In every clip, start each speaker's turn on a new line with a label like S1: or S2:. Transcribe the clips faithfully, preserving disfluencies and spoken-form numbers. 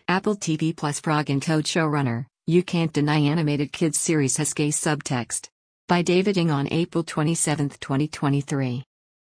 S1: Apple T V Plus Frog and Toad showrunner, You Can't Deny animated kids series has gay subtext. By David Ng on April twenty-seventh, twenty twenty-three.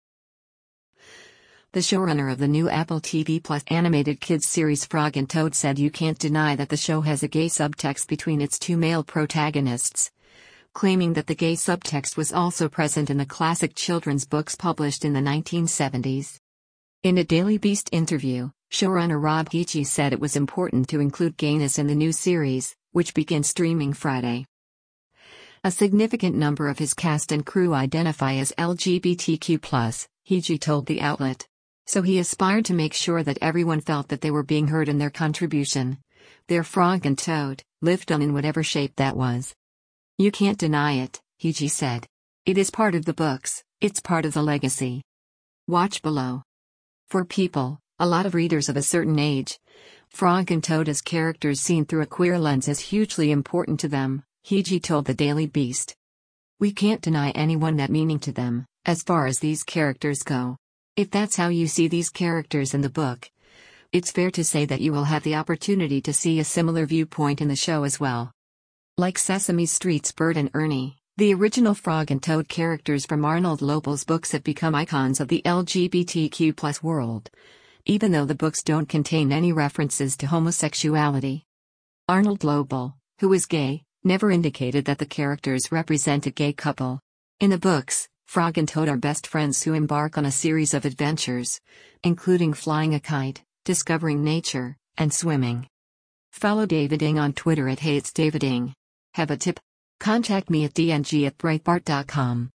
S1: The showrunner of the new Apple T V Plus animated kids series Frog and Toad said you can't deny that the show has a gay subtext between its two male protagonists, claiming that the gay subtext was also present in the classic children's books published in the nineteen seventies. In a Daily Beast interview, showrunner Rob Heechee said it was important to include gayness in the new series, which begins streaming Friday. A significant number of his cast and crew identify as L G B T Q plus, Heechee told the outlet. So he aspired to make sure that everyone felt that they were being heard in their contribution. Their Frog and Toad, lived on in whatever shape that was. You can't deny it, Heechee said. It is part of the books, it's part of the legacy. Watch below. For people, a lot of readers of a certain age, Frog and Toad as characters seen through a queer lens is hugely important to them, Heechee told the Daily Beast. We can't deny anyone that meaning to them, as far as these characters go. If that's how you see these characters in the book, it's fair to say that you will have the opportunity to see a similar viewpoint in the show as well. Like Sesame Street's Bert and Ernie, the original Frog and Toad characters from Arnold Lobel's books have become icons of the L G B T Q plus world, even though the books don't contain any references to homosexuality. Arnold Lobel, who is gay, never indicated that the characters represent a gay couple. In the books, Frog and Toad are best friends who embark on a series of adventures, including flying a kite, discovering nature, and swimming. Follow David Ng on Twitter at Hey It's David Ng. Have a tip? Contact me at d n g at breitbart dot com.